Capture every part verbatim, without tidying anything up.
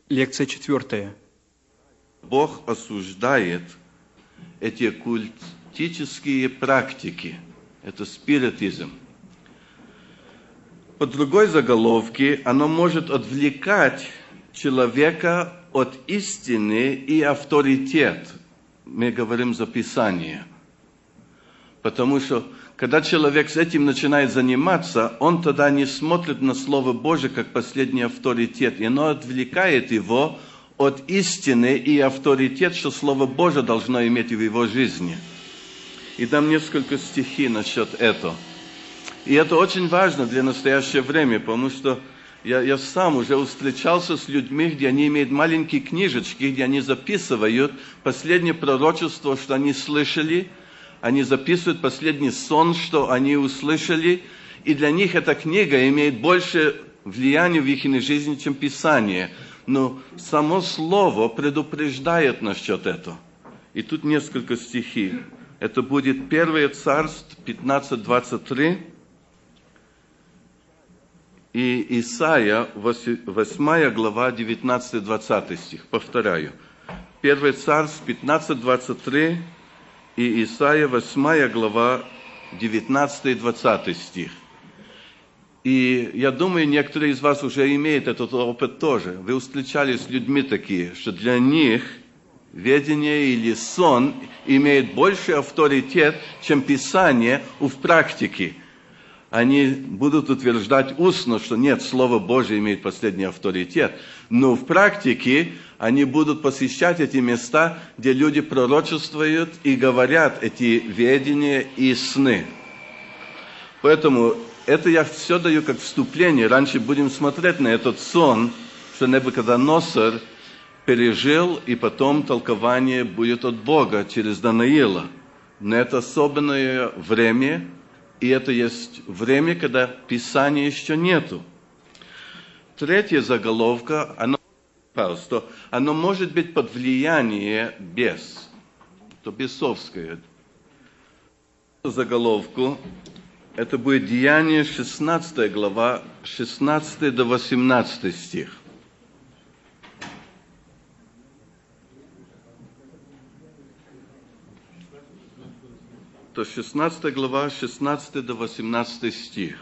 Лекция четвертая. Бог осуждает эти культические практики. Это спиритизм. По другой заголовке оно может отвлекать человека от истины и авторитет. Мы говорим за Писание. Потому что, когда человек с этим начинает заниматься, он тогда не смотрит на Слово Божие как последний авторитет. И оно отвлекает его от истины и авторитет, что Слово Божие должно иметь в его жизни. И дам несколько стихов насчет этого. И это очень важно для настоящего времени, потому что я, я сам уже встречался с людьми, где они имеют маленькие книжечки, где они записывают последнее пророчество, что они слышали, они записывают последний сон, что они услышали, и для них эта книга имеет больше влияния в их жизни, чем Писание. Но само Слово предупреждает насчет этого. И тут несколько стихов. Это будет первое Царство пятнадцать двадцать три и Исайя восьмая глава девятнадцатый двадцатый стих. Повторяю. первое Царство пятнадцать двадцать три и Исайя восьмая глава девятнадцатый двадцатый стих. И я думаю, некоторые из вас уже имеют этот опыт тоже. Вы встречались с людьми такие, что для них видение или сон имеет больше авторитет, чем Писание в практике. Они будут утверждать устно, что нет, Слово Божие имеет последний авторитет. Но в практике они будут посещать эти места, где люди пророчествуют и говорят эти видения и сны. Поэтому это я все даю как вступление. Раньше будем смотреть на этот сон, что Навуходоносор пережил, и потом толкование будет от Бога через Даниила. Но это особенное время, и это есть время, когда Писания еще нету. Третья заголовка, оно, что оно может быть под влиянием бес, то бесовское. Заголовку, это будет Деяние шестнадцатая глава, шестнадцатый до восемнадцатый стих. То шестнадцатая глава, шестнадцатый до восемнадцатый стих.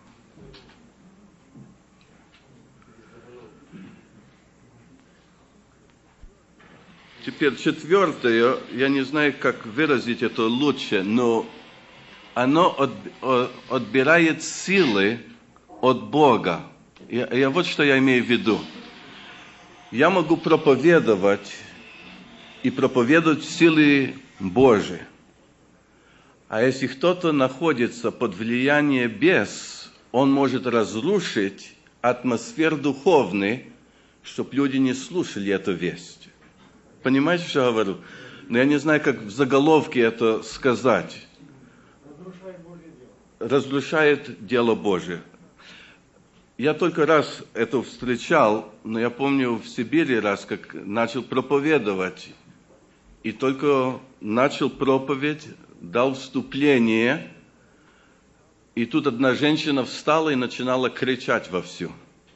Теперь четвертое, я не знаю, как выразить это лучше, но оно от, от, отбирает силы от Бога. Я, я, вот что я имею в виду. Я могу проповедовать и проповедовать силы Божии. А если кто-то находится под влиянием бес, он может разрушить атмосферу духовную, чтобы люди не слушали эту весть. Понимаете, что я говорю? Но я не знаю, как в заголовке это сказать. Разрушает Божье дело. Разрушает дело Божие. Я только раз это встречал, но я помню в Сибири раз, как начал проповедовать. И только начал проповедь, дал вступление, и тут одна женщина встала и начинала кричать вовсю.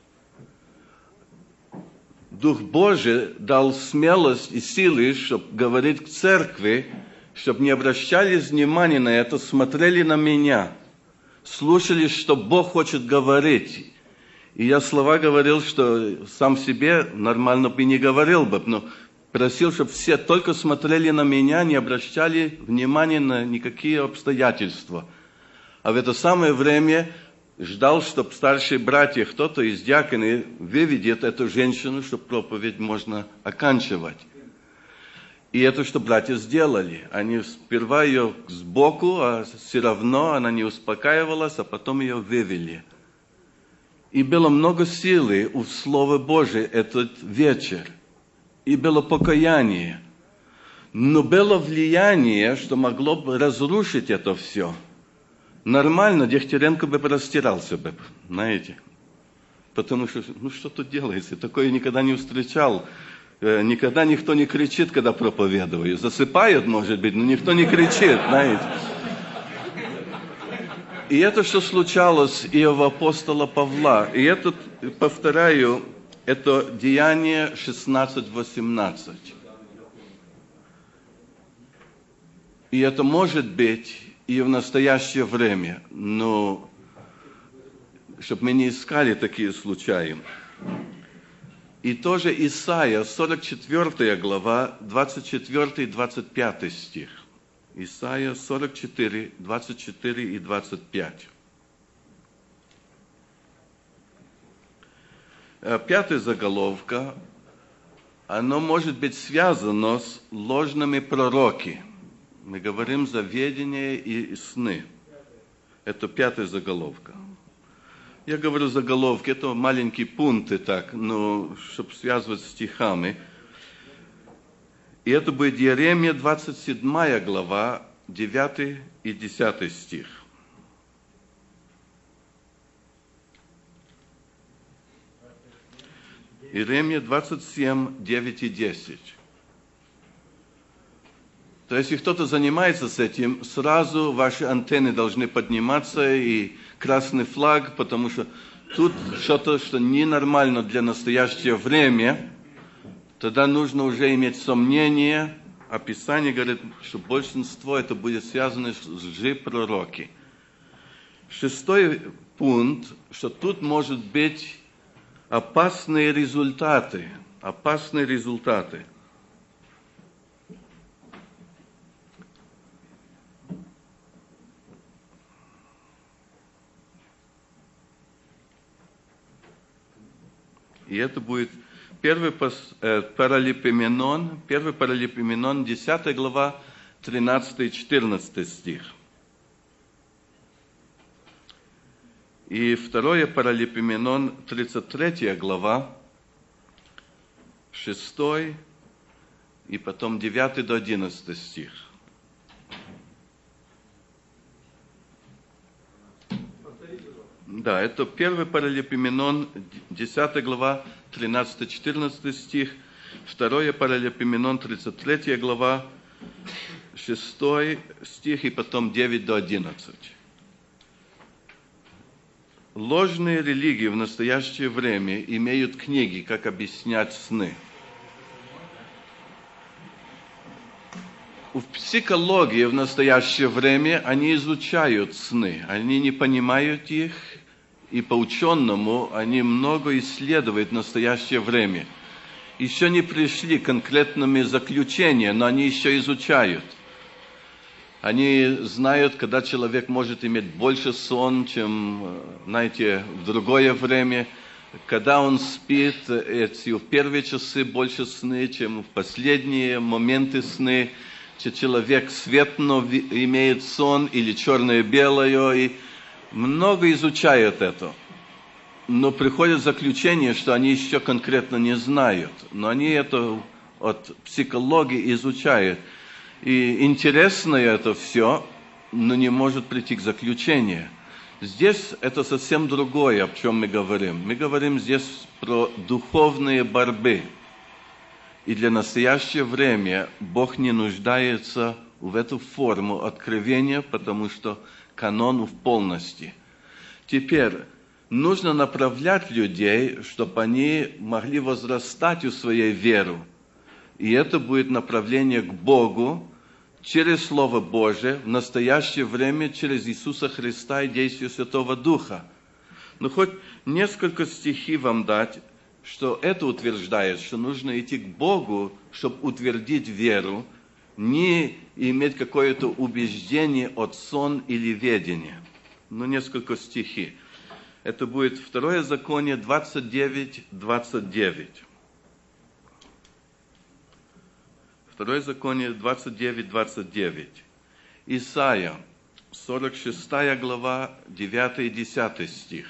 Дух Божий дал смелость и силы, чтобы говорить к церкви, чтобы не обращались внимания на это, смотрели на меня, слушали, что Бог хочет говорить. И я слова говорил, что сам себе нормально бы не говорил бы, но просил, чтобы все только смотрели на меня, не обращали внимания на никакие обстоятельства. А в это самое время ждал, чтобы старшие братья, кто-то из диаконов выведет эту женщину, чтобы проповедь можно оканчивать. И это, что братья сделали. Они сперва ее сбоку, а все равно она не успокаивалась, а потом ее вывели. И было много силы у Слова Божия этот вечер. И было покаяние. Но было влияние, что могло бы разрушить это все. Нормально Дегтяренко бы простирался бы, знаете. Потому что, ну что тут делается? Такое никогда не встречал. Никогда никто не кричит, когда проповедую. Засыпают, может быть, но никто не кричит, знаете. И это, что случалось и у апостола Павла. И это, повторяю, Это Деяние шестнадцать восемнадцать. И это может быть и в настоящее время, но чтобы мы не искали такие случаи. И тоже Исайя, сорок четвёртая глава, двадцать четвёртый и двадцать пятый стих. Исайя сорок четыре, двадцать четыре и двадцать пять. Пятая заголовка, оно может быть связано с ложными пророки. Мы говорим за видение и сны. Это пятая заголовка. Я говорю заголовки, это маленькие пункты так, но чтобы связывать с стихами. И это будет Иеремия двадцать седьмая глава, девятый и десятый стих. Иеремия двадцать семь, девять и десять. То есть, если кто-то занимается с этим, сразу ваши антенны должны подниматься, и красный флаг, потому что тут что-то, что ненормально для настоящего времени, тогда нужно уже иметь сомнения. А Писание говорит, что большинство это будет связано с лжепророки. Шестой пункт, что тут может быть опасные результаты. Опасные результаты. И это будет первый Паралипоменон, первый Паралипоменон, десятая глава, тринадцатый и четырнадцатый стих. И второе Паралипоменон, тридцать третья глава, шестой и потом девятый до одиннадцатый стих. Да, это первый Паралипоменон, десятая глава, тринадцатый-четырнадцатый стих, второе Паралипоменон, тридцать третья глава, шестой стих и потом девять до одиннадцати. Ложные религии в настоящее время имеют книги, как объяснять сны. В психологии в настоящее время они изучают сны, они не понимают их, и по ученому они много исследуют в настоящее время. Еще не пришли к конкретными заключениями, но они еще изучают. Они знают, когда человек может иметь больше сон, чем, знаете, в другое время. Когда он спит, эти в первые часы больше сны, чем в последние моменты сны. Человек светло имеет сон или черное-белое, и много изучают это. Но приходит заключение, что они еще конкретно не знают. Но они это от психологии изучают. И интересно это все, но не может прийти к заключению. Здесь это совсем другое, о чем мы говорим. Мы говорим здесь про духовные борьбы. И для настоящего времени Бог не нуждается в эту форму откровения, потому что канон в полности. Теперь нужно направлять людей, чтобы они могли возрастать в своей вере. И это будет направление к Богу через Слово Божие, в настоящее время через Иисуса Христа и действие Святого Духа. Но хоть несколько стихов вам дать, что это утверждает, что нужно идти к Богу, чтобы утвердить веру, не иметь какое-то убеждение от сон или ведения. Ну, несколько стихов. Это будет второе Законие двадцать девять, двадцать девять. Второе Законие двадцать девять, двадцать девять. Исайя, сорок шестая глава, девятый и десятый стих.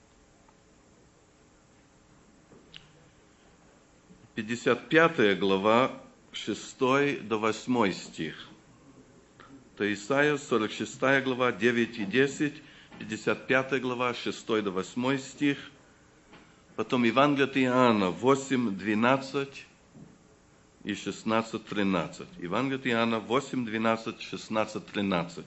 пятьдесят пятая глава, шестой до восьмой стих. Это Исайя, сорок шестая глава, девять и десять, пятьдесят пятая глава, шестой до восьмой стих. Потом Евангелие от Иоанна, восемь, двенадцать и шестнадцать, тринадцать. Евангелие от Иоанна, восемь, двенадцать, шестнадцать, тринадцать.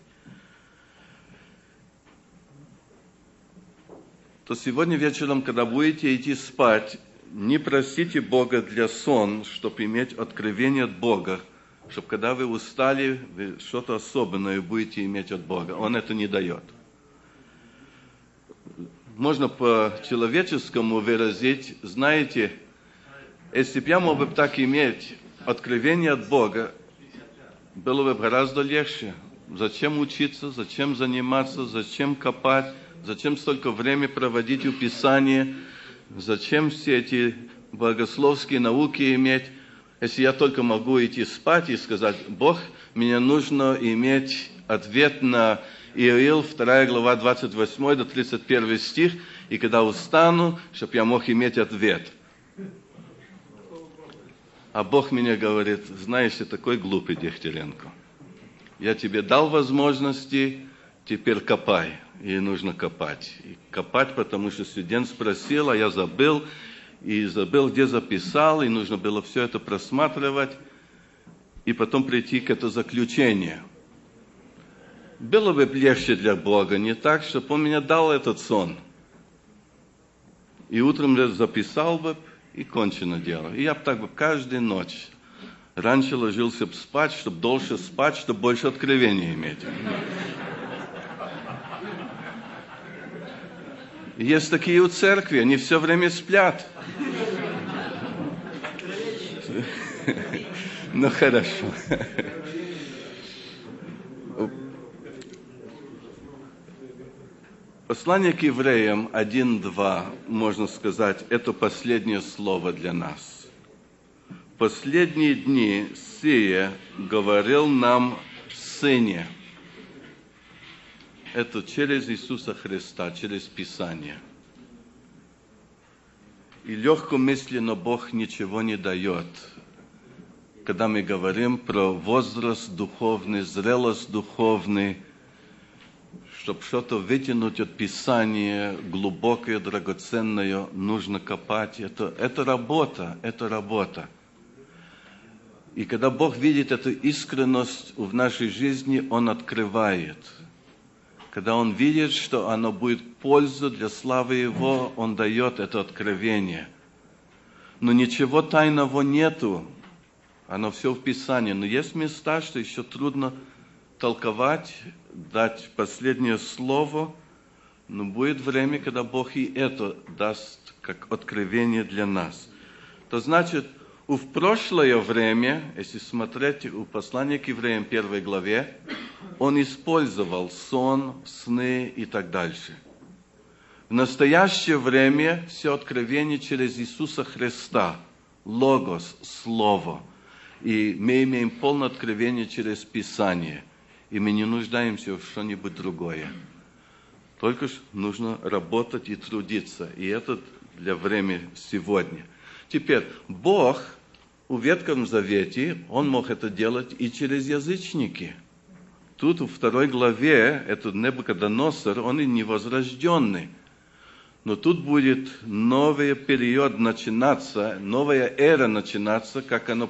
То сегодня вечером, когда будете идти спать, Не просите Бога для сон, чтобы иметь откровение от Бога, чтобы когда вы устали, вы что-то особенное будете иметь от Бога. Он это не дает. Можно по-человеческому выразить, знаете, если бы я мог бы так иметь откровение от Бога, было бы гораздо легче. Зачем учиться, зачем заниматься, зачем копать, зачем столько времени проводить у Писания, зачем все эти богословские науки иметь, если я только могу идти спать и сказать: Бог, мне нужно иметь ответ на Иоил, вторая глава, двадцать восьмой до тридцать первый стих, и когда устану, чтобы я мог иметь ответ. А Бог мне говорит: знаешь, ты такой глупый, Дегтяренко. Я тебе дал возможности, теперь копай. И нужно копать. И копать, потому что студент спросил, а я забыл. И забыл, где записал, и нужно было все это просматривать. И потом прийти к этому заключению. Было бы легче для Бога, не так, чтобы Он мне дал этот сон. И утром я записал бы, и кончено дело. И я бы так бы каждую ночь раньше ложился бы спать, чтобы дольше спать, чтобы больше откровения иметь. Есть такие у церкви, они все время сплят. Ну хорошо. Послание к евреям один два, можно сказать, это последнее слово для нас. В последние дни сие говорил нам Сыне. Это через Иисуса Христа, через Писание. И легкомысленно Бог ничего не дает, когда мы говорим про возраст духовный, зрелость духовную, чтобы что-то вытянуть от Писания, глубокое, драгоценное, нужно копать. Это, это работа, это работа. И когда Бог видит эту искренность в нашей жизни, Он открывает. Когда Он видит, что оно будет пользу для славы Его, Он дает это откровение. Но ничего тайного нету. Оно все в Писании. Но есть места, что еще трудно толковать, дать последнее слово, но будет время, когда Бог и это даст как откровение для нас. То значит, в прошлое время, если смотреть в послании к евреям первой главе, он использовал сон, сны и так дальше. В настоящее время все откровение через Иисуса Христа, Логос, Слово. И мы имеем полное откровение через Писание. И мы не нуждаемся в что-нибудь другое. Только нужно работать и трудиться. И это для времени сегодня. Теперь, Бог в Ветхом Завете, Он мог это делать и через язычники. Тут во второй главе, этот Навуходоносор, он и невозрожденный. Но тут будет новый период начинаться, новая эра начинаться, как оно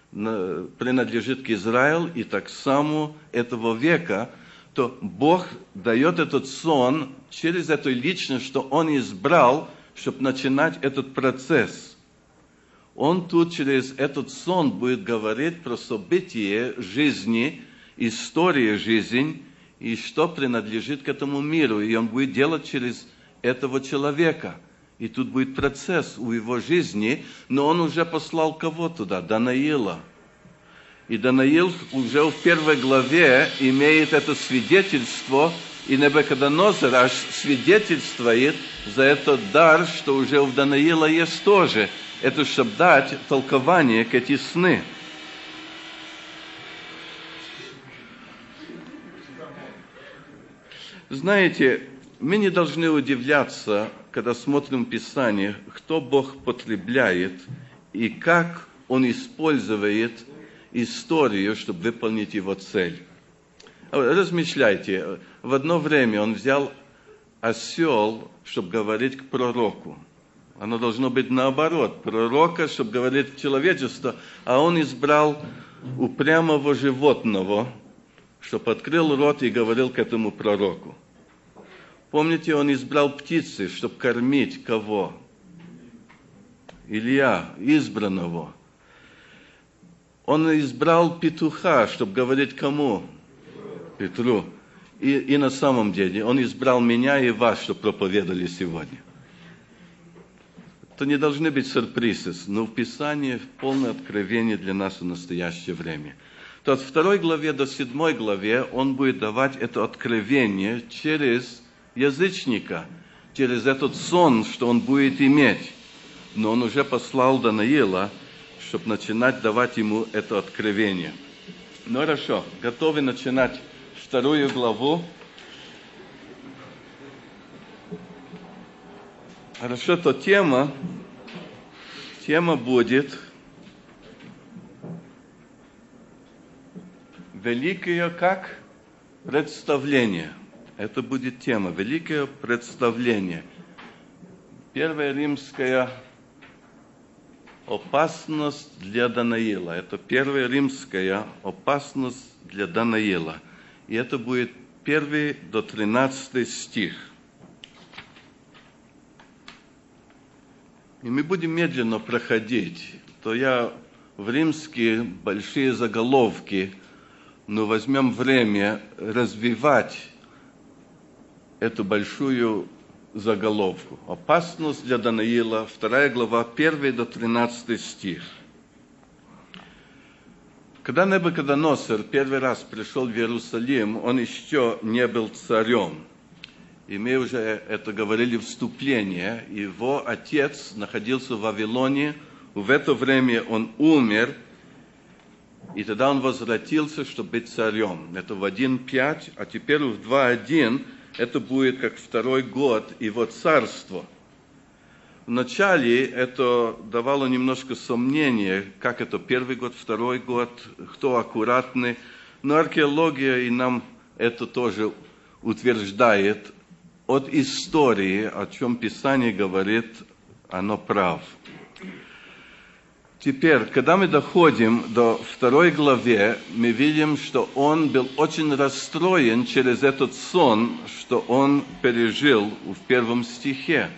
принадлежит к Израилю, и так само этого века, то Бог дает этот сон через эту личность, что Он избрал, чтобы начинать этот процесс. Он тут через этот сон будет говорить про события жизни, истории жизни, и что принадлежит к этому миру. И Он будет делать через этого человека. И тут будет процесс у его жизни, но он уже послал кого туда? Даниила. И Даниил уже в первой главе имеет это свидетельство, и Навуходоносор аж свидетельствует за этот дар, что уже у Даниила есть тоже. Это чтобы дать толкование к эти сны. Знаете, мы не должны удивляться, когда смотрим Писание, кто Бог потребляет и как Он использует историю, чтобы выполнить Его цель. Размышляйте. В одно время Он взял осел, чтобы говорить к пророку. Оно должно быть наоборот. Пророка, чтобы говорить к человечеству, а Он избрал упрямого животного, чтобы открыл рот и говорил к этому пророку. Помните, Он избрал птицы, чтобы кормить кого? Илья, избранного. Он избрал петуха, чтобы говорить кому? Петру. И, и на самом деле он избрал меня и вас, чтобы проповедовали сегодня. Это не должны быть сюрпризы, но в Писании полное откровение для нас в настоящее время. То от второй главе до седьмой главе он будет давать это откровение через язычника, через этот сон, что он будет иметь. Но он уже послал Даниила, чтобы начинать давать ему это откровение. Ну хорошо, готовы начинать вторую главу. Хорошо, то тема, тема будет великое как представление. Это будет тема, великое представление. Первая римская опасность для Даниила. Это первая римская опасность для Даниила. И это будет первый до тринадцатый стих. И мы будем медленно проходить. То я в римские большие заголовки, но возьмем время развивать эту большую заголовку. Опасность для Даниила, вторая глава, первый до тринадцатый стих. Когда Навуходоносор первый раз пришел в Иерусалим, он еще не был царем. И мы уже это говорили в вступлении. Его отец находился в Вавилоне. В это время он умер. И тогда он возвратился, чтобы быть царем. Это в один пять, а теперь в два один это будет как второй год его царства. Вначале это давало немножко сомнения, как это первый год, второй год, кто аккуратный. Но археология и нам это тоже утверждает. От истории, о чем Писание говорит, оно прав. Теперь, когда мы доходим до второй главы, мы видим, что он был очень расстроен через этот сон, что он пережил в первом стихе.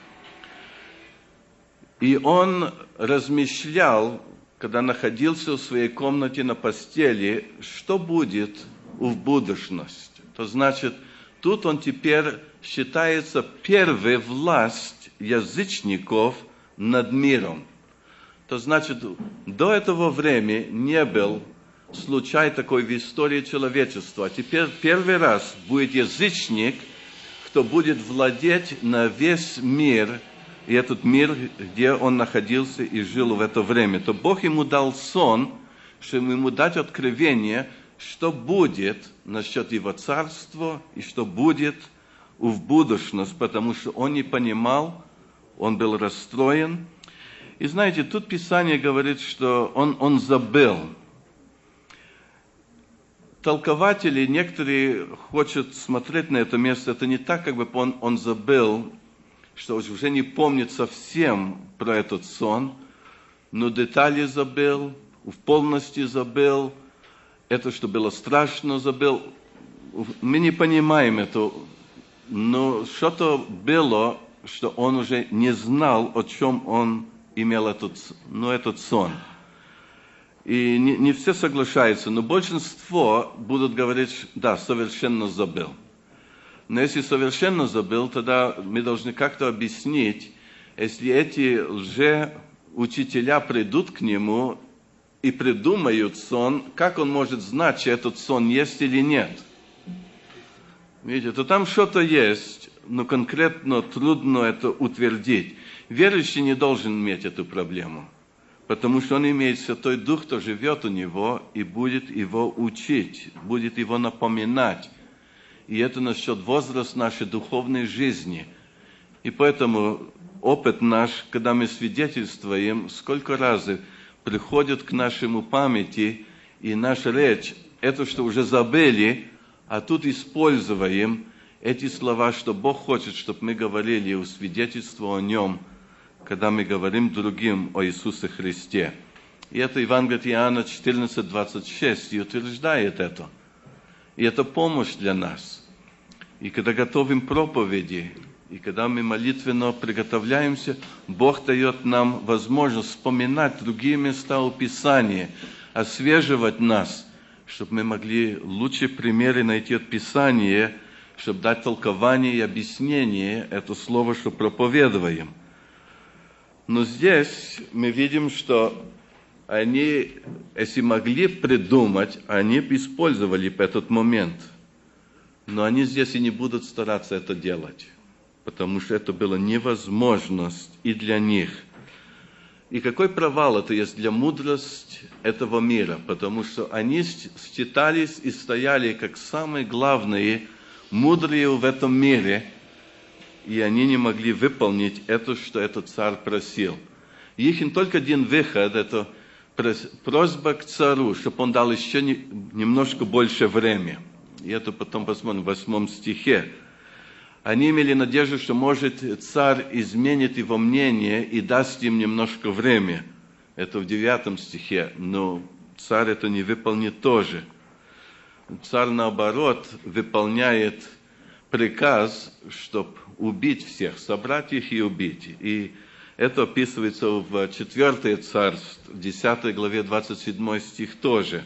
И он размышлял, когда находился в своей комнате на постели, что будет в будущности. То значит, тут он теперь считается первой власть язычников над миром. То значит, до этого времени не был случай такой в истории человечества. А теперь первый раз будет язычник, кто будет владеть на весь мир, и этот мир, где он находился и жил в это время. То Бог ему дал сон, чтобы ему дать откровение, что будет насчет его царства и что будет в будущности, потому что он не понимал, он был расстроен. И знаете, тут Писание говорит, что он, он забыл. Толкователи, некоторые хотят смотреть на это место, это не так, как бы он, он забыл, что уже не помнит совсем про этот сон, но детали забыл, в полности забыл, это, что было страшно, забыл. Мы не понимаем это, но что-то было, что он уже не знал, о чем он имел этот, ну, этот сон. И не, не все соглашаются, но большинство будут говорить, да, совершенно забыл. Но если совершенно забыл, тогда мы должны как-то объяснить, если эти лжеучителя придут к нему и придумают сон, как он может знать, что этот сон есть или нет? Видите, то там что-то есть, но конкретно трудно это утвердить. Верующий не должен иметь эту проблему, потому что он имеет Святой Дух, кто живет у него и будет его учить, будет его напоминать. И это насчет возраста нашей духовной жизни. И поэтому опыт наш, когда мы свидетельствуем, сколько раз приходит к нашему памяти, и наша речь, это, что уже забыли, а тут используем эти слова, что Бог хочет, чтобы мы говорили и свидетельствовали о Нем, когда мы говорим другим о Иисусе Христе. И это Евангелие от Иоанна четырнадцать двадцать шесть и утверждает это. И это помощь для нас. И когда готовим проповеди, И когда мы молитвенно приготовляемся, Бог дает нам возможность вспоминать другие места у Писания, освеживать нас, чтобы мы могли лучшие примеры найти от Писания, чтобы дать толкование и объяснение это слово, что проповедуем. Но здесь мы видим, что они, если могли придумать, они бы использовали этот момент. Но они здесь и не будут стараться это делать, потому что это была невозможность и для них. И какой провал это есть для мудрости этого мира, потому что они считались и стояли как самые главные, мудрые в этом мире, и они не могли выполнить это, что этот царь просил. И их только один выход, это просьба к царю, чтобы он дал еще немножко больше времени. И это потом посмотрим в восьмом стихе. Они имели надежду, что, может, царь изменит его мнение и даст им немножко времени. Это в девятом стихе. Но царь это не выполнит тоже. Царь, наоборот, выполняет приказ, чтобы убить всех, собрать их и убить. И это описывается в четвёртое царство, в десятой главе, двадцать седьмой стих тоже.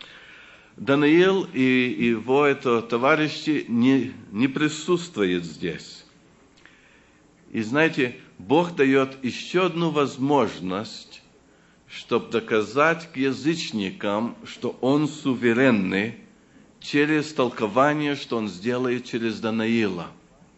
Даниил и его это, товарищи не, не присутствуют здесь. И знаете, Бог дает еще одну возможность, чтобы доказать к язычникам, что Он суверенный, через толкование, что Он сделает через Даниила.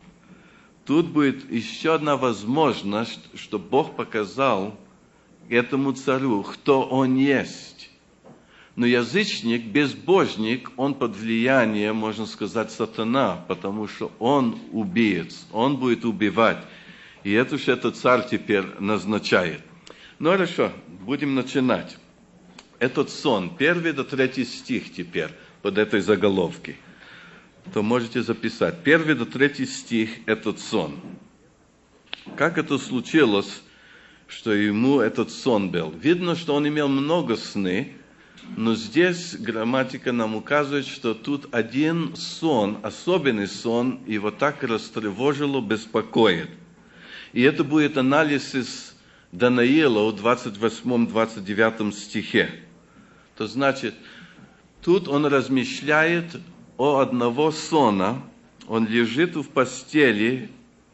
Тут будет еще одна возможность, чтобы Бог показал этому царю, кто он есть. Но язычник, безбожник, он под влиянием, можно сказать, сатана, потому что он убиец, он будет убивать. И это же этот царь теперь назначает. Ну хорошо, будем начинать. Этот сон, первый до третий стих теперь, под этой заголовкой. То можете записать. Первый до третий стих, этот сон. Как это случилось, что ему этот сон был? Видно, что он имел много сны, но здесь грамматика нам указывает, что тут один сон, особенный сон, его так растревожило, беспокоит. И это будет анализ из Даниила в двадцать восьмом двадцать девятом стихе. То значит, тут он размышляет о одного сона, он лежит в постели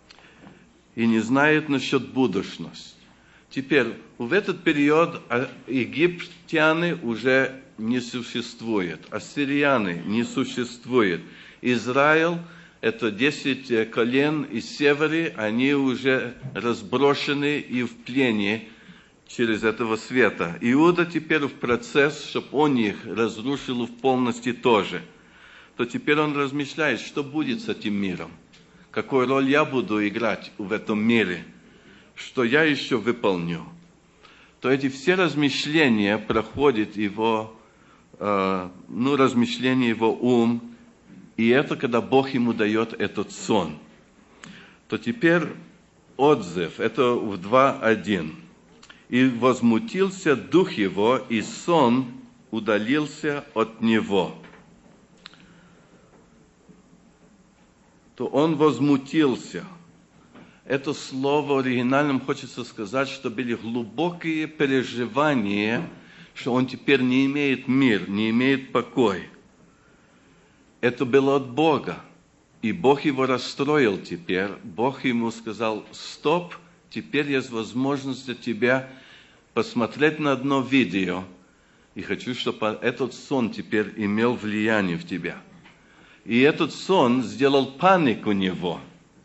и не знает насчет будущности. Теперь, в этот период египтяне уже не существуют, ассирияне не существуют. Израиль, это десять колен из севера, они уже разброшены и в плене через этого света. Иуда теперь в процесс, чтобы он их разрушил в полности тоже. То теперь он размышляет, что будет с этим миром, какую роль я буду играть в этом мире, что я еще выполню. То эти все размышления проходят его, э, ну, размышления его ум, и это когда Бог ему дает этот сон. То теперь отзыв, это в два один. И возмутился дух его, и сон удалился от него. То он возмутился. Это слово в оригинальном хочется сказать, что были глубокие переживания, что он теперь не имеет мир, не имеет покой. Это было от Бога. И Бог его расстроил теперь. Бог ему сказал: стоп, теперь есть возможность для тебя посмотреть на одно видео. И хочу, чтобы этот сон теперь имел влияние в тебя. И этот сон сделал панику у него.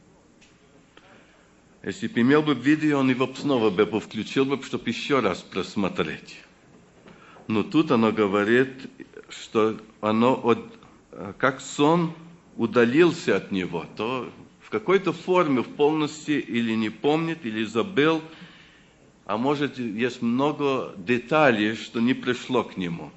Если бы имел бы видео, он его снова бы включил, бы, чтобы еще раз просмотреть. Но тут оно говорит, что оно, как сон удалился от него, то в какой-то форме, в полности или не помнит, или забыл, а может, есть много деталей, что не пришло к нему.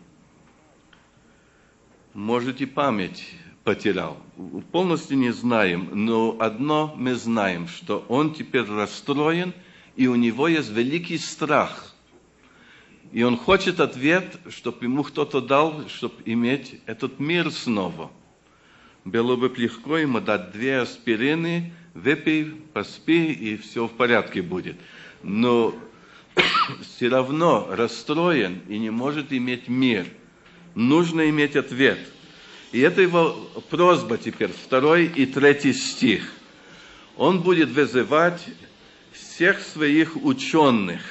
Может, и память потерял. Полностью не знаем, но одно мы знаем, что он теперь расстроен, и у него есть великий страх. И он хочет ответ, чтобы ему кто-то дал, чтобы иметь этот мир снова. Было бы легко ему дать две аспирины, выпей, поспи, и все в порядке будет. Но все равно расстроен и не может иметь мир. Нужно иметь ответ. И это его просьба теперь, второй и третий стих. Он будет вызывать всех своих ученых.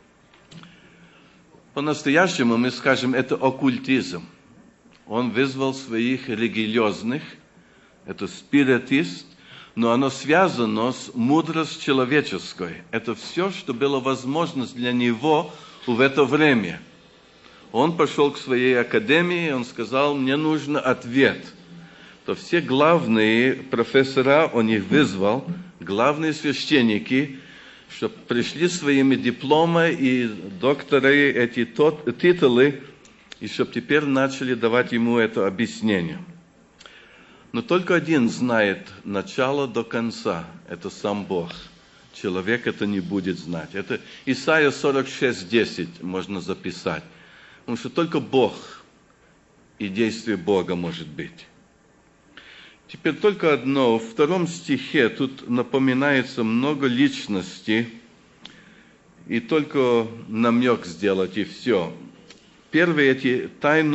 По-настоящему мы скажем, это оккультизм. Он вызвал своих религиозных, это спиритист, но оно связано с мудростью человеческой. Это все, что было возможность для него в это время. Он пошел к своей академии, он сказал, мне нужен ответ. То все главные профессора, он их вызвал, главные священники, чтобы пришли своими дипломами и докторы, эти титулы, и чтобы теперь начали давать ему это объяснение. Но только один знает начало до конца, это сам Бог. Человек это не будет знать. Это Исайя сорок шесть десять можно записать. Потому что только Бог и действие Бога может быть. Теперь только одно. В втором стихе тут напоминается много личностей, и только намек сделать, и все. Первые эти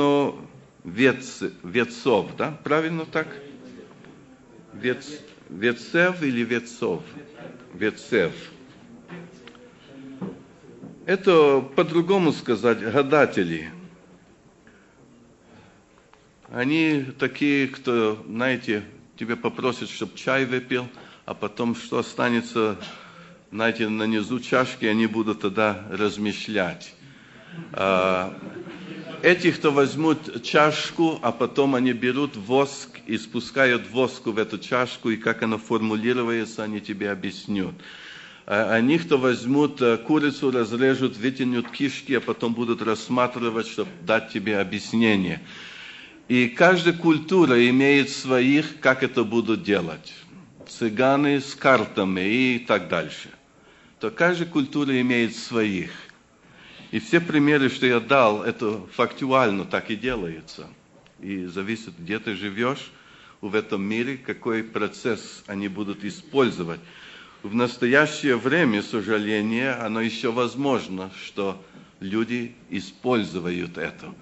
тайноведцов, да? Правильно так? Вец, Вецев или Вецов? Вецев. Это, по-другому сказать, гадатели. Они такие, кто, знаете, тебя попросят, чтобы чай выпил, а потом, что останется, знаете, на низу чашки, они будут тогда размышлять. Этих, кто возьмут чашку, а потом они берут воск и спускают воск в эту чашку, и как оно формулируется, они тебе объяснят. Они, кто возьмут курицу, разрежут, вытянут кишки, а потом будут рассматривать, чтобы дать тебе объяснение. И каждая культура имеет своих, как это будут делать. Цыгане с картами и так дальше. То каждая культура имеет своих. И все примеры, что я дал, это фактуально так и делается. И зависит, где ты живешь в этом мире, какой процесс они будут использовать. В настоящее время, к сожалению, оно еще возможно, что люди используют это.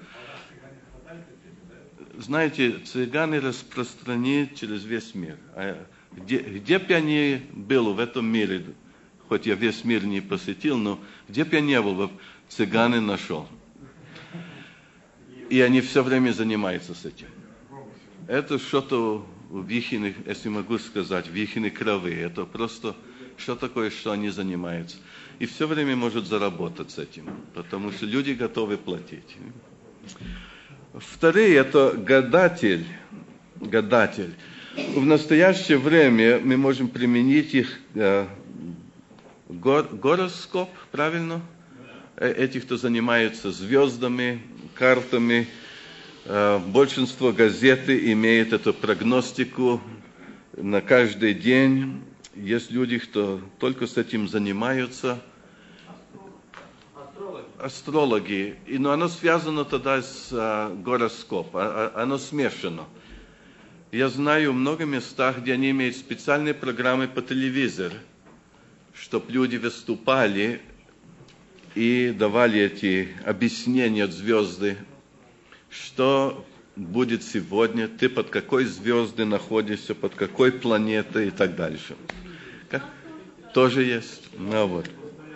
Знаете, цыгане распространены через весь мир. А где, где бы я ни был в этом мире, хоть я весь мир не посетил, но где бы я ни был, цыгане нашел. И они все время занимаются с этим. Это что-то в их, если могу сказать, в их крови. Это просто что такое, что они занимаются. И все время может заработать с этим, потому что люди готовы платить. Вторые – это гадатель. гадатель. В настоящее время мы можем применить их э, гор, гороскоп, правильно? Этих, кто занимается звездами, картами. Э, большинство газеты имеет эту прогностику на каждый день. Есть люди, кто только с этим занимаются. Астрологи. И, но оно связано тогда с а, гороскопом. А, а, оно смешано. Я знаю в многих местах, где они имеют специальные программы по телевизору, чтобы люди выступали и давали эти объяснения от звезды, что будет сегодня, ты под какой звездой находишься, под какой планетой и так дальше. Как? Тоже есть. Ну вот.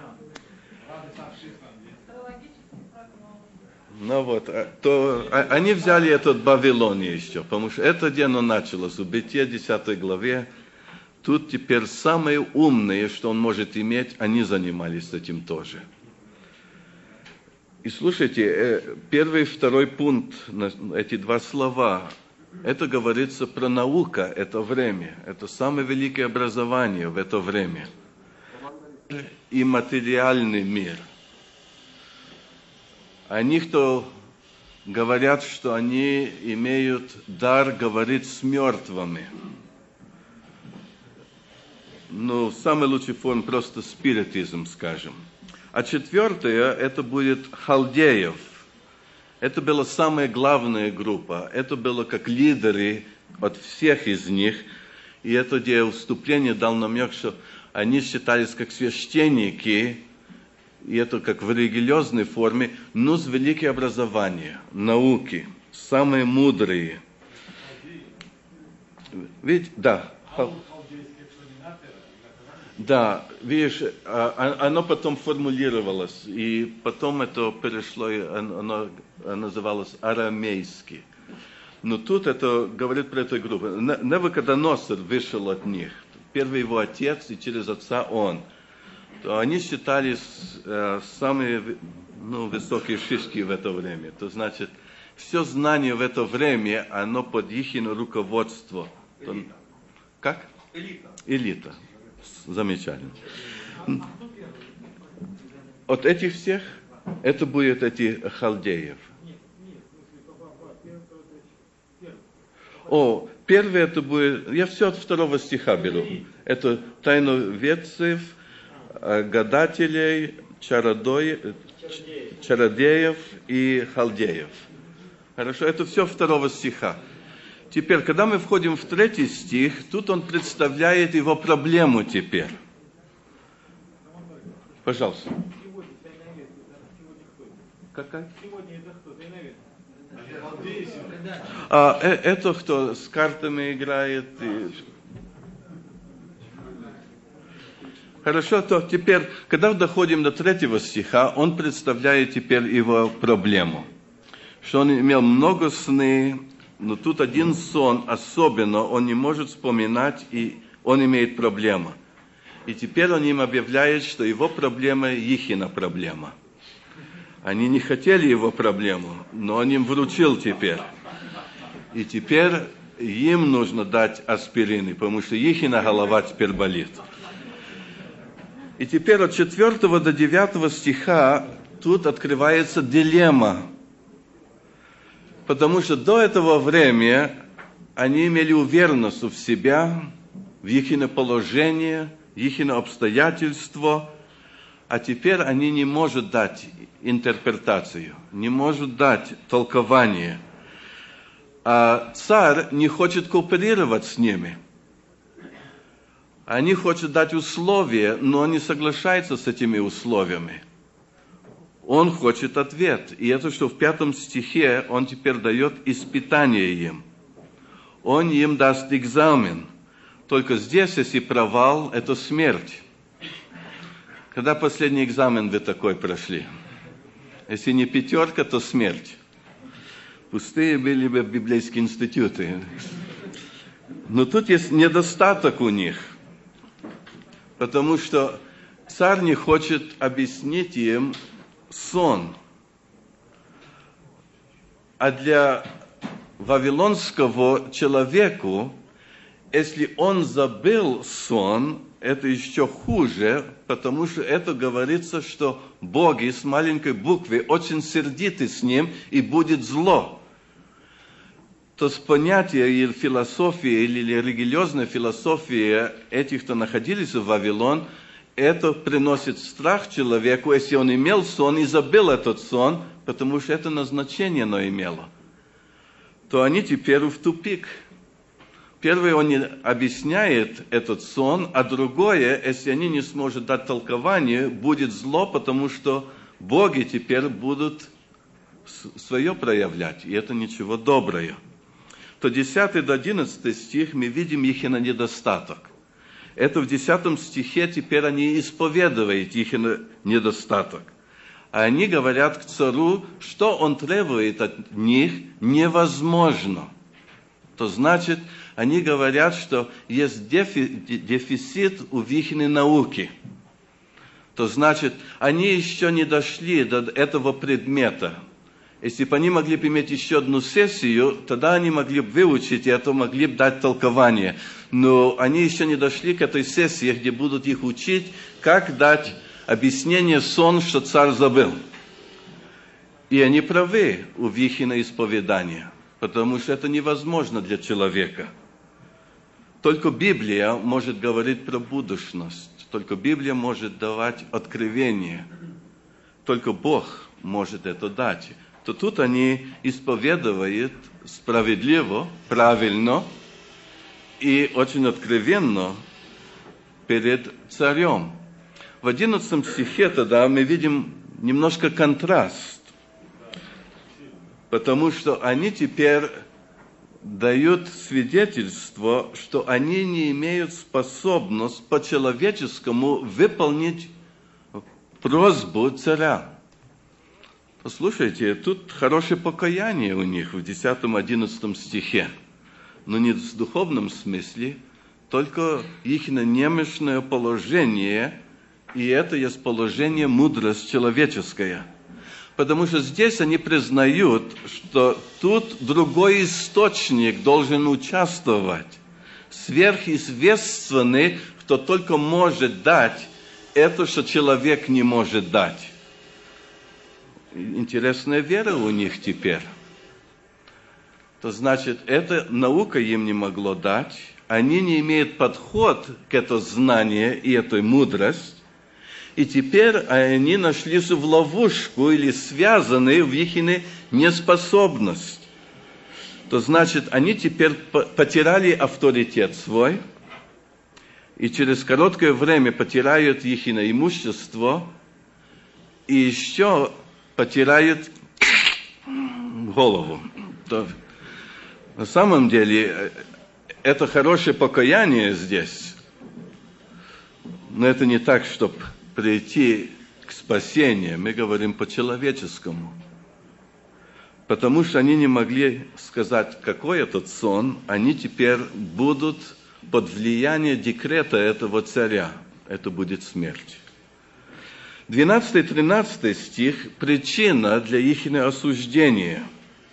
Ну вот, то они взяли это от Вавилония еще, потому что это где оно началось, в Бытие десятой главе. Тут теперь самые умные, что он может иметь, они занимались этим тоже. И слушайте, первый и второй пункт, эти два слова, это говорится про науку, это время, это самое великое образование в это время. И материальный мир. Они, кто говорят, что они имеют дар говорить с мертвыми. Ну, самый лучший форм просто спиритизм, скажем. А четвертое, это будет халдеев. Это была самая главная группа. Это было как лидеры от всех из них. И это где вступление дал намек, что они считались как священники, и это как в религиозной форме, но с великим образованием, науки, самые мудрые. Ведь, да. Да, видишь, оно потом формулировалось, и потом это перешло, оно называлось арамейски. Но тут это говорит про эту группу. Навуходоносор вышел от них, первый его отец, и через отца он. То они считались э, самые ну, высокие шишки в это время. То значит, все знание в это время, оно под их руководство. Элита. То, как? Элита. Элита. Замечательно. От этих всех, это будет эти халдеев. О, первый это будет, я все от второго стиха беру. Это тайноведцев, гадателей, чародой, чародеев и халдеев. Хорошо, это все второго стиха. Теперь, когда мы входим в третий стих, тут он представляет его проблему теперь. Пожалуйста. Какая? А, э, это кто с картами играет? И... Хорошо, то теперь, когда доходим до третьего стиха, он представляет теперь его проблему. Что он имел много сны, но тут один сон особенно, он не может вспоминать, и он имеет проблему. И теперь он им объявляет, что его проблема Ихина проблема. Они не хотели его проблему, но он им вручил теперь. И теперь им нужно дать аспирины, потому что Ихина голова теперь болит. И теперь от четвертого до девятого стиха тут открывается дилемма. Потому что до этого времени они имели уверенность в себя, в их положение, в их обстоятельства, а теперь они не могут дать интерпретацию, не могут дать толкование. А царь не хочет кооперировать с ними. Они хотят дать условия, но он не соглашается с этими условиями. Он хочет ответ. И это, что в пятом стихе, он теперь дает испытание им. Он им даст экзамен. Только здесь, если провал, это смерть. Когда последний экзамен вы такой прошли? Если не пятерка, то смерть. Пустые были бы библейские институты. Но тут есть недостаток у них. Потому что царь не хочет объяснить им сон. А для вавилонского человека, если он забыл сон, это еще хуже, потому что это говорится, что боги с маленькой буквы очень сердиты с ним и будет зло. То с понятия или философии, или религиозная философия этих, кто находились в Вавилон, это приносит страх человеку, если он имел сон и забыл этот сон, потому что это назначение оно имело. То они теперь в тупик. Первое, он не объясняет этот сон, а другое, если они не смогут дать толкование, будет зло, потому что боги теперь будут свое проявлять, и это ничего доброе. То десятый до одиннадцатый стих мы видим их недостаток. Это в десятом стихе теперь они исповедуют их недостаток. А они говорят к царю, что он требует от них, невозможно. То значит, они говорят, что есть дефицит у их науки. То значит, они еще не дошли до этого предмета. Если бы они могли бы иметь еще одну сессию, тогда они могли бы выучить это, могли бы дать толкование. Но они еще не дошли к этой сессии, где будут их учить, как дать объяснение сон, что царь забыл. И они правы у их исповедания, потому что это невозможно для человека. Только Библия может говорить про будущность, только Библия может давать откровение, только Бог может это дать. То тут они исповедуют справедливо, правильно, и очень откровенно перед царем. В одиннадцатом стихе тогда мы видим немножко контраст, потому что они теперь дают свидетельство, что они не имеют способность по-человеческому выполнить просьбу царя. Послушайте, тут хорошее покаяние у них в десятом-одиннадцатом стихе, но не в духовном смысле, только их немощное положение, и это есть положение мудрость человеческая. Потому что здесь они признают, что тут другой источник должен участвовать, сверхъестественный, кто только может дать это, что человек не может дать. Интересная вера у них теперь. То значит, эта наука им не могло дать, они не имеют подход к этому знанию и этой мудрости, и теперь они нашлись в ловушку или связаны в их неспособность. То значит, они теперь потеряли авторитет свой, и через короткое время потеряют их имущество, и еще потеряют голову. То, на самом деле, это хорошее покаяние здесь, но это не так, чтобы прийти к спасению. Мы говорим по-человеческому. Потому что они не могли сказать, какой этот сон, они теперь будут под влиянием декрета этого царя. Это будет смерть. двенадцатый-тринадцатый стих – причина для их осуждения.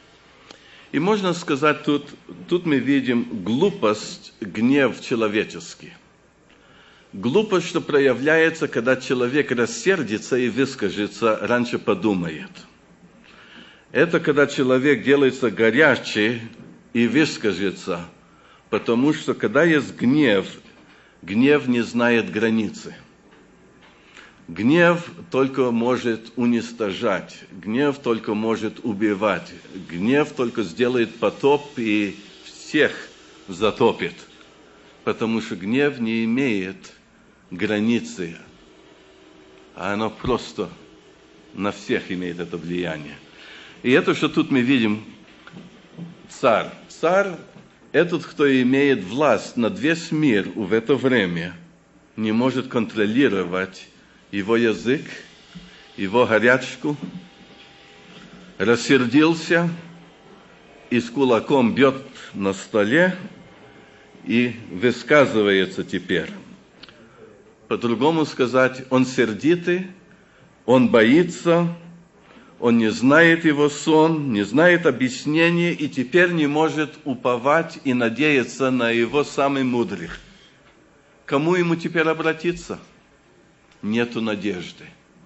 И можно сказать, тут, тут мы видим глупость, гнев человеческий. Глупость, что проявляется, когда человек рассердится и выскажется, раньше подумает. Это когда человек делается горячий и выскажется, потому что когда есть гнев, гнев не знает границы. Гнев только может уничтожать, гнев только может убивать, гнев только сделает потоп и всех затопит, потому что гнев не имеет границы, а оно просто на всех имеет это влияние. И это, что тут мы видим, царь. Царь – этот, кто имеет власть над весь мир в это время, не может контролировать его язык, его горячку, рассердился и с кулаком бьет на столе и высказывается теперь. По-другому сказать, он сердитый, он боится, он не знает его сон, не знает объяснения и теперь не может уповать и надеяться на его самых мудрых. Кому ему теперь обратиться? Нету надежды.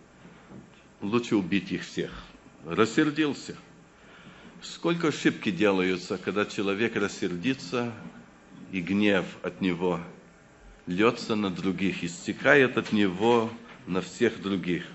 Лучше убить их всех. Рассердился. Сколько ошибки делаются, когда человек рассердится, и гнев от него льется на других, истекает от него на всех других.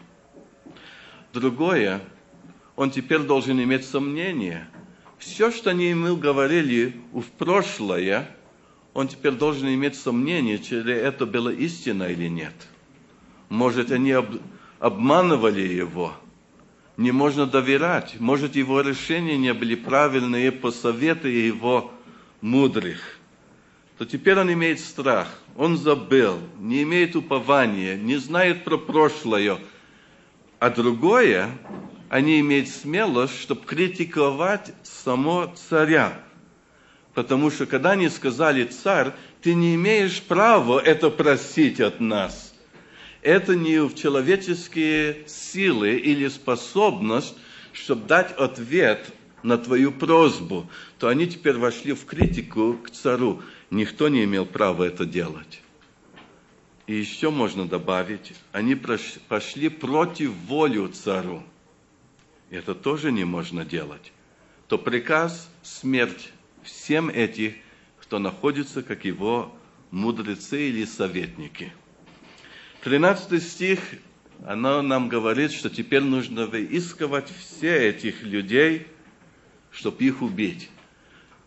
Другое, он теперь должен иметь сомнение. Все, что они ему говорили в прошлое, он теперь должен иметь сомнение, чи это была истина или нет. Может, они об, обманывали его, не можно доверять. Может, его решения не были правильные по совету его мудрых. То теперь он имеет страх, он забыл, не имеет упования, не знает про прошлое. А другое, они имеют смелость, чтобы критиковать само царя. Потому что когда они сказали: царь, ты не имеешь права это просить от нас. Это не в человеческие силы или способность, чтобы дать ответ на твою просьбу, то они теперь вошли в критику к царю. Никто не имел права это делать. И еще можно добавить, они пошли против воли царю. Это тоже не можно делать. То приказ – смерть всем этих, кто находится, как его мудрецы или советники. тринадцатый стих, оно нам говорит, что теперь нужно выискивать все этих людей, чтобы их убить.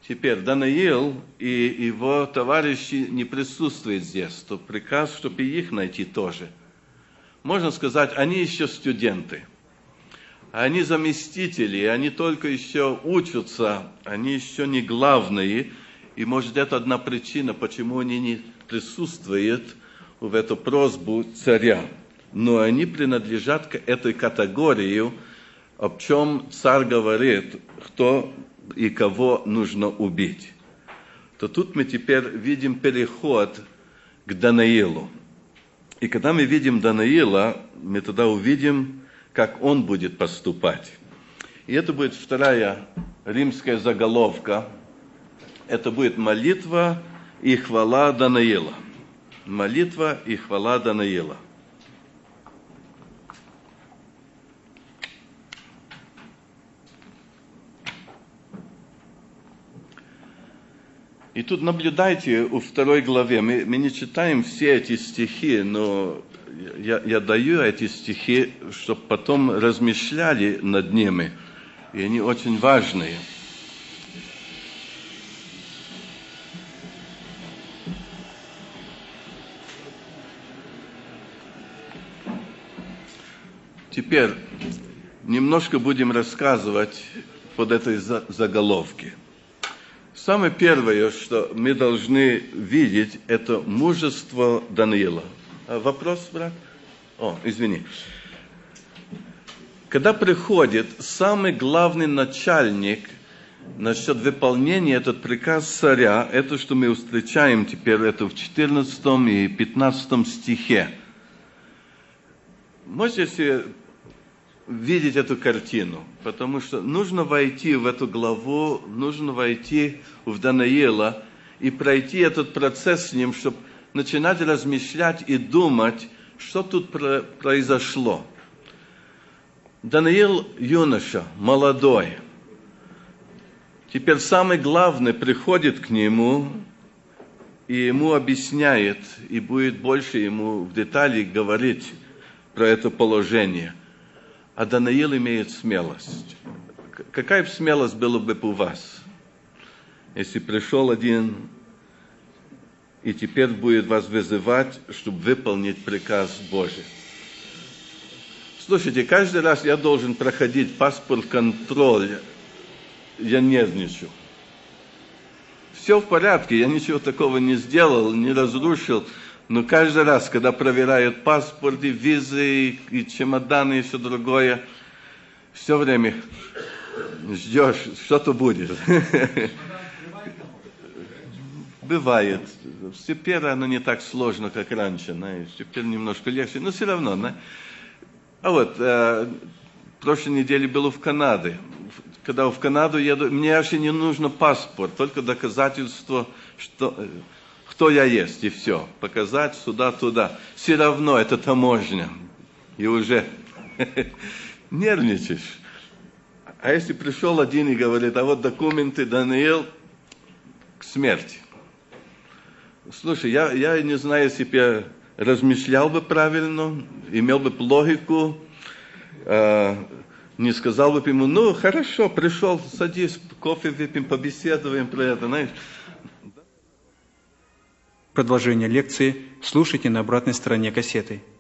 Теперь Даниил и его товарищи не присутствуют здесь, то приказ, чтобы и их найти тоже. Можно сказать, они еще студенты, они заместители, они только еще учатся, они еще не главные, и может это одна причина, почему они не присутствуют в эту просьбу царя. Но они принадлежат к этой категории, об чем царь говорит, кто и кого нужно убить. То тут мы теперь видим переход к Даниилу. И когда мы видим Даниила, мы тогда увидим, как он будет поступать. И это будет вторая римская заголовка. Это будет молитва и хвала Даниила. Молитва и хвала Даниила. И тут наблюдайте у второй главе. Мы, мы не читаем все эти стихи, но я, я даю эти стихи, чтобы потом размышляли над ними. И они очень важные. Теперь немножко будем рассказывать под этой заголовки. Самое первое, что мы должны видеть, это мужество Даниила. Вопрос, брат? О, извини. Когда приходит самый главный начальник насчет выполнения этот приказ царя, это, что мы встречаем теперь, это в четырнадцатом и пятнадцатом стихе. Можете себе видеть эту картину, потому что нужно войти в эту главу, нужно войти в Даниила и пройти этот процесс с ним, чтобы начинать размышлять и думать, что тут произошло. Даниил юноша, молодой. Теперь самый главный приходит к нему и ему объясняет, и будет больше ему в детали говорить про это положение. А Даниил имеет смелость. Какая смелость была бы у вас, если пришел один и теперь будет вас вызывать, чтобы выполнить приказ Божий? Слушайте, каждый раз я должен проходить паспорт-контроль, я нервничаю. Все в порядке, я ничего такого не сделал, не разрушил. Но каждый раз, когда проверяют паспорты, визы и чемоданы и все другое, все время ждешь, что-то будет. Бывает. Теперь оно не так сложно, как раньше. Знаешь. Теперь немножко легче, но все равно. Да? А вот, э, в прошлой неделе был в Канаде. Когда в Канаду еду, мне вообще не нужно паспорт, только доказательство, что... кто я есть, и все. Показать сюда-туда. Все равно это таможня. И уже нервничаешь. А если пришел один и говорит, а вот документы, Даниил, к смерти. Слушай, я, я не знаю, если бы я размышлял бы правильно, имел бы логику, э, не сказал бы ему, ну, хорошо, пришел, садись, кофе выпьем, побеседуем про это, знаешь. Продолжение лекции слушайте на обратной стороне кассеты.